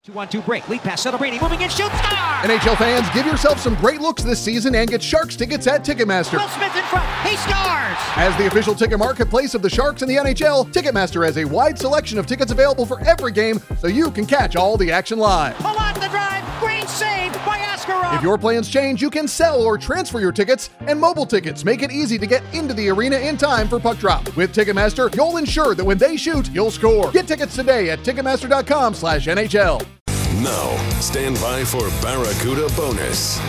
2-1-2 break. Lead pass. Celebrini moving in. Shoots. Star! NHL fans, give yourself some great looks this season and get Sharks tickets at Ticketmaster. Will Smith in front. He scores! As the official ticket marketplace of the Sharks and the NHL, Ticketmaster has a wide selection of tickets available for every game so you can catch all the action live. Pull out the drive. Green saved by Askarov. If your plans change, you can sell or transfer your tickets, and mobile tickets make it easy to get into the arena in time for puck drop. With Ticketmaster, you'll ensure that when they shoot, you'll score. Get tickets today at Ticketmaster.com/NHL. Now, stand by for Barracuda Bonus.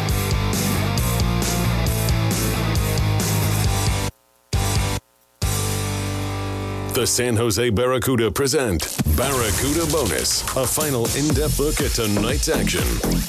The San Jose Barracuda present Barracuda Bonus, a final in-depth look at tonight's action.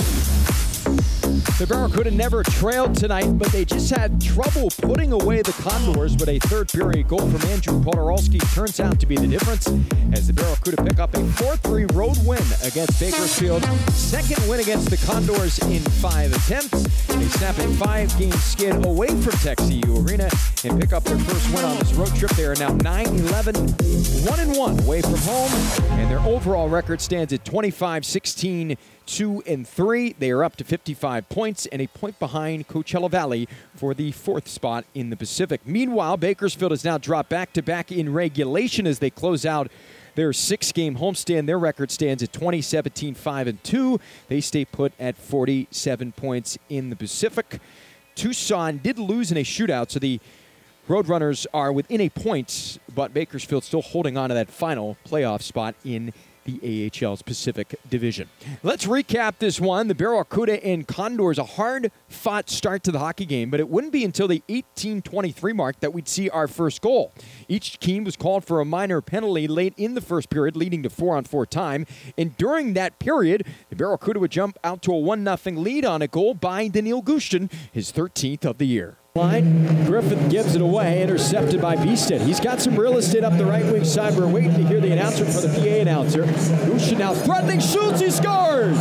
The Barracuda never trailed tonight, but they just had trouble putting away the Condors, but a third-period goal from Andrew Podorowski turns out to be the difference as the Barracuda pick up a 4-3 road win against Bakersfield. Second win against the Condors in 5 attempts. They snap a 5-game skid away from TechCU Arena and pick up their first win on this road trip. They are now 9-11, 1-1 away from home, and their overall record stands at 25-16, 2-3. They are up to 55 points and a point behind Coachella Valley for the 4th spot in the Pacific. Meanwhile, Bakersfield has now dropped back-to-back in regulation as they close out their 6-game homestand. Their record stands at 20-17, 5-2. They stay put at 47 points in the Pacific. Tucson did lose in a shootout, so the Roadrunners are within a point, but Bakersfield still holding on to that final playoff spot in the AHL's Pacific Division. Let's recap this one. The Barracuda and Condors, a hard-fought start to the hockey game, but it wouldn't be until the 18:23 mark that we'd see our first goal. Each team was called for a minor penalty late in the first period, leading to 4-on-4 time. And during that period, the Barracuda would jump out to a 1-0 lead on a goal by Daniil Gushtin, his 13th of the year. Griffith gives it away, intercepted by Beested. He's got some real estate up the right wing side. We're waiting to hear the announcement for the PA announcer. Gushtin now threatening, shoots, he scores!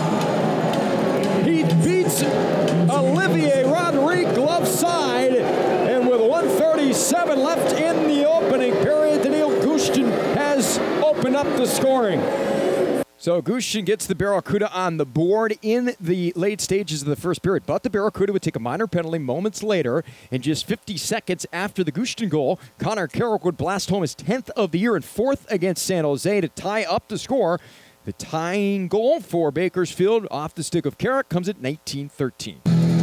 He beats Olivier Rodrigue glove side, and with 1:37 left in the opening period, Daniil Gushtin has opened up the scoring. So Gushtin gets the Barracuda on the board in the late stages of the first period, but the Barracuda would take a minor penalty moments later, and just 50 seconds after the Gushtin goal, Connor Carrick would blast home his 10th of the year and 4th against San Jose to tie up the score. The tying goal for Bakersfield off the stick of Carrick comes at 19-13.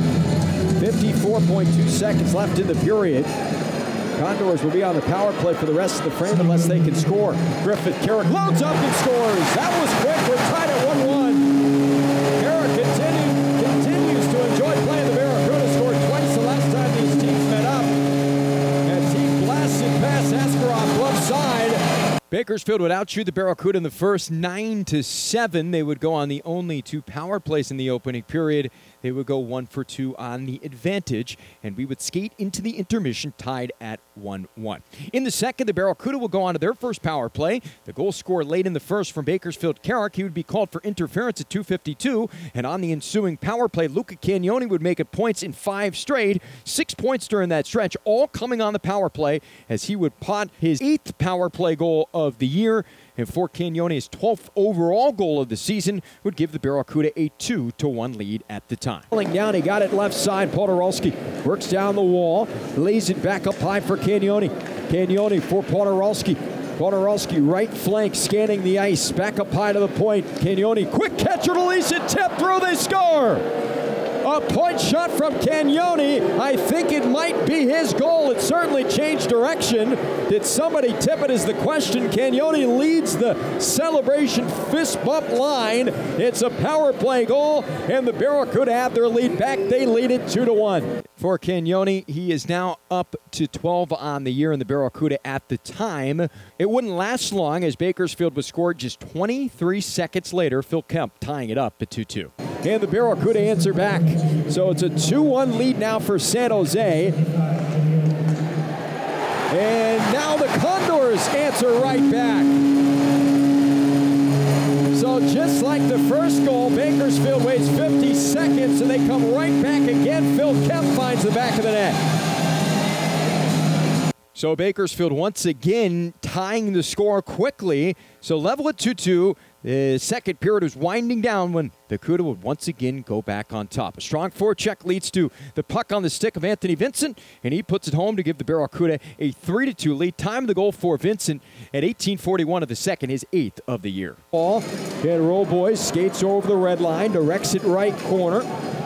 54.2 seconds left in the period. Condors will be on the power play for the rest of the frame unless they can score. Griffith, Carrick loads up and scores. That was quick. We're tied at 1-1. Carrick continues to enjoy playing the Barracuda. Scored twice the last time these teams met up. And he blasted past Askarov glove side. Bakersfield would outshoot the Barracuda in the first 9-7. They would go on the only 2 power plays in the opening period. They would go 1 for 2 on the advantage, and we would skate into the intermission tied at 1-1. In the second, the Barracuda will go on to their first power play. The goal scored late in the first from Bakersfield Carrick. He would be called for interference at 2:52, and on the ensuing power play, Luca Cagnoni would make it points in 5 straight, 6 points during that stretch, all coming on the power play as he would pot his 8th power play goal of the year. And for Cagnoni's 12th overall goal of the season would give the Barracuda a 2-1 lead at the time. Pulling down, he got it left side. Podorowski works down the wall, lays it back up high for Cagnoni. Cagnoni for Podorowski. Podorowski right flank scanning the ice, back up high to the point. Cagnoni, quick catch, release it, tip through, they score! A point shot from Cagnoni. I think it might be his goal. It certainly changed direction. Did somebody tip it is the question. Cagnoni leads the celebration fist bump line. It's a power play goal, and the Barracuda have their lead back. They lead it 2-1. For Cagnoni, he is now up to 12 on the year in the Barracuda at the time. It wouldn't last long as Bakersfield was scored just 23 seconds later. Phil Kemp tying it up at 2-2. And the Barracuda answer back. So it's a 2-1 lead now for San Jose. And now the Condors answer right back. So just like the first goal, Bakersfield waits 50 seconds and they come right back again. Phil Kemp finds the back of the net. So Bakersfield once again tying the score quickly. So level at 2-2. The second period was winding down when the CUDA would once again go back on top. A strong forecheck leads to the puck on the stick of Anthony Vincent, and he puts it home to give the Barracuda a 3-2 lead. Time of the goal for Vincent at 18:41 of the second, his 8th of the year. Ball, and roll boys, skates over the red line, directs it right corner.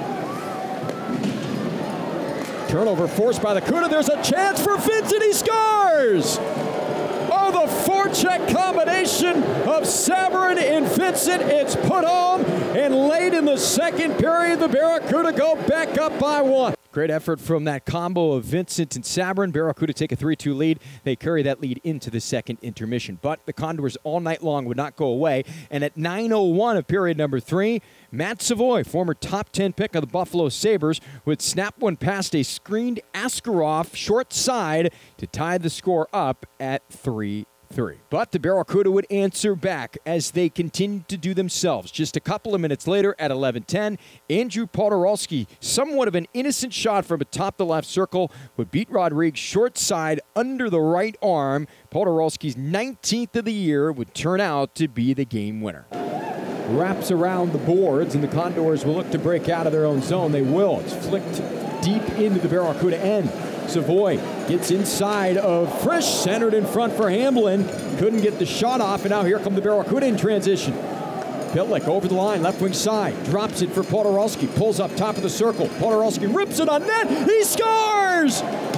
Turnover forced by the CUDA. There's a chance for Vincent. He scores! Oh, the forecheck combination of Sabourin and Vincent. It's put home, and late in the second period, the Barracuda go back up by 1. Great effort from that combo of Vincent and Sabourin. Barracuda take a 3-2 lead. They carry that lead into the second intermission. But the Condors all night long would not go away. And at 9:01 of period number 3, Matt Savoy, former top 10 pick of the Buffalo Sabres, would snap one past a screened Askarov short side to tie the score up at 3-3. But the Barracuda would answer back as they continued to do themselves. Just a couple of minutes later at 11:10, Andrew Podorowski, somewhat of an innocent shot from atop the left circle, would beat Rodriguez short side under the right arm. Podorowski's 19th of the year would turn out to be the game winner. Wraps around the boards, and the Condors will look to break out of their own zone. They will. It's flicked deep into the Barracuda end. Savoy gets inside of Frisch, centered in front for Hamblin. Couldn't get the shot off, and now here come the Barracuda in transition. Pitlick over the line, left wing side, drops it for Podorowski, pulls up top of the circle. Podorowski rips it on net, he scores!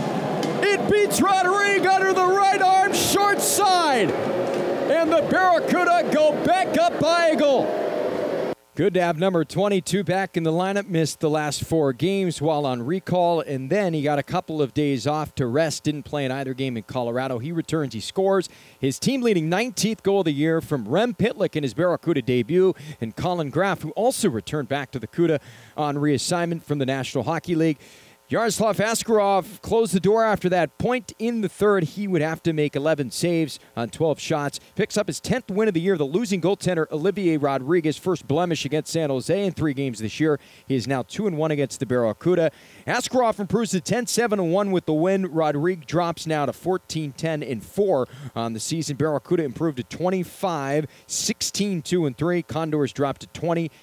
It beats Rodriguez under the right arm, short side. And the Barracuda go back up by a goal. Good to have number 22 back in the lineup. Missed the last 4 games while on recall, and then he got a couple of days off to rest. Didn't play in either game in Colorado. He returns, he scores his team-leading 19th goal of the year from Rem Pitlick in his Barracuda debut, and Colin Graff, who also returned back to the CUDA on reassignment from the National Hockey League. Yaroslav Askarov closed the door after that point in the third. He would have to make 11 saves on 12 shots. Picks up his 10th win of the year. The losing goaltender, Olivier Rodriguez, first blemish against San Jose in 3 games this year. He is now 2-1 against the Barracuda. Askarov improves to 10-7-1 with the win. Rodriguez drops now to 14-10-4 on the season. Barracuda improved to 25-16-2-3. Condors dropped to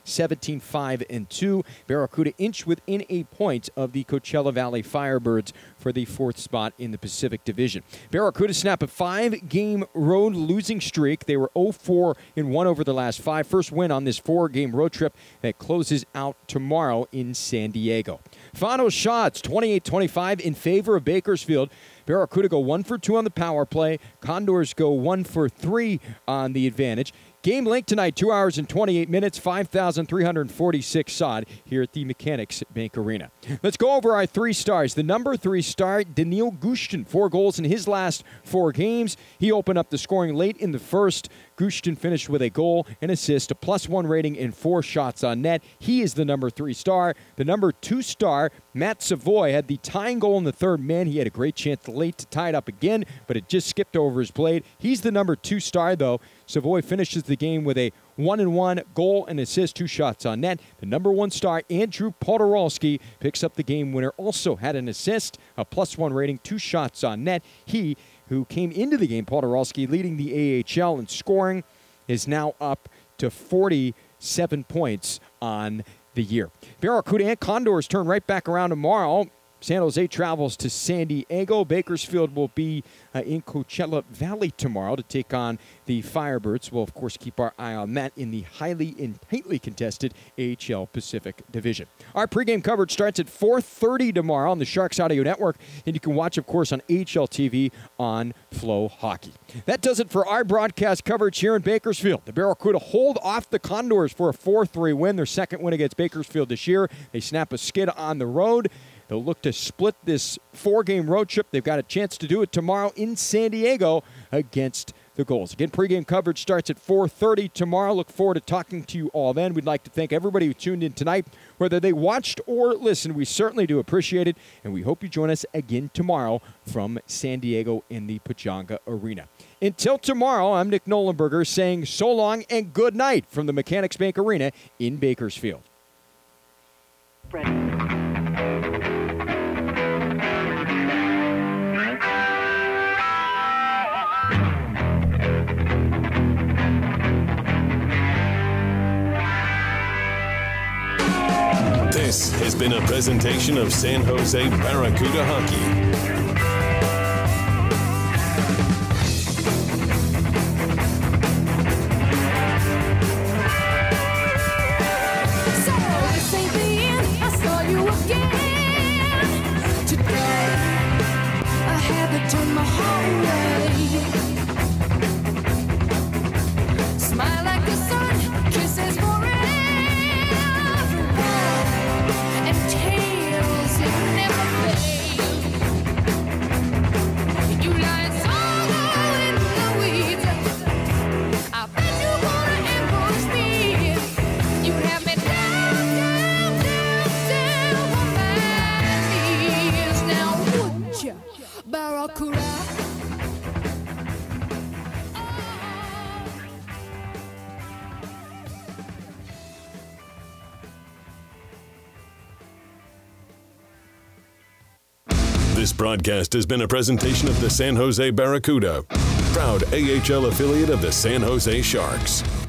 20-17-5-2. Barracuda inch within a point of the Coachella Valley Firebirds for the 4th spot in the Pacific Division. Barracuda snap a 5-game road losing streak. They were 0-4-1 over the last 5. First win on this 4-game road trip that closes out tomorrow in San Diego. Final shots, 28-25 in favor of Bakersfield. Barracuda go 1 for 2 on the power play. Condors go 1 for 3 on the advantage. Game length tonight, 2 hours and 28 minutes, 5,346 sod here at the Mechanics Bank Arena. Let's go over our 3 stars. The number 3 star, Daniil Gushtin, 4 goals in his last 4 games. He opened up the scoring late in the first. Gushtin finished with a goal, an assist, a +1 rating, and 4 shots on net. He is the number 3 star. The number 2 star, Matt Savoy, had the tying goal in the third. Man, he had a great chance late to tie it up again, but it just skipped over his blade. He's the number 2 star, though. Savoy finishes the game with a 1-1 goal and assist, 2 shots on net. The number 1 star, Andrew Podorowski, picks up the game winner. Also had an assist, a +1 rating, 2 shots on net. He, who came into the game, Podorowski, leading the AHL in scoring, is now up to 47 points on the year. Barracuda and Condors turn right back around tomorrow. San Jose travels to San Diego. Bakersfield will be in Coachella Valley tomorrow to take on the Firebirds. We'll, of course, keep our eye on that in the highly and tightly contested AHL Pacific Division. Our pregame coverage starts at 4:30 tomorrow on the Sharks Audio Network, and you can watch, of course, on AHL TV on Flow Hockey. That does it for our broadcast coverage here in Bakersfield. The Barracuda hold off the Condors for a 4-3 win, their second win against Bakersfield this year. They snap a skid on the road. They'll look to split this 4-game road trip. They've got a chance to do it tomorrow in San Diego against the Gulls. Again, pregame coverage starts at 4:30 tomorrow. Look forward to talking to you all then. We'd like to thank everybody who tuned in tonight. Whether they watched or listened, we certainly do appreciate it, and we hope you join us again tomorrow from San Diego in the Pechanga Arena. Until tomorrow, I'm Nick Nolenberger saying so long and good night from the Mechanics Bank Arena in Bakersfield. This has been a presentation of San Jose Barracuda Hockey. Turn my heart away. Smile like the sun, kisses forever, and tales that never fade. You lie so in the weeds. I bet you wanna ambush me. You have me down on my knees. Now would ya, Barracuda? This broadcast has been a presentation of the San Jose Barracuda, proud AHL affiliate of the San Jose Sharks.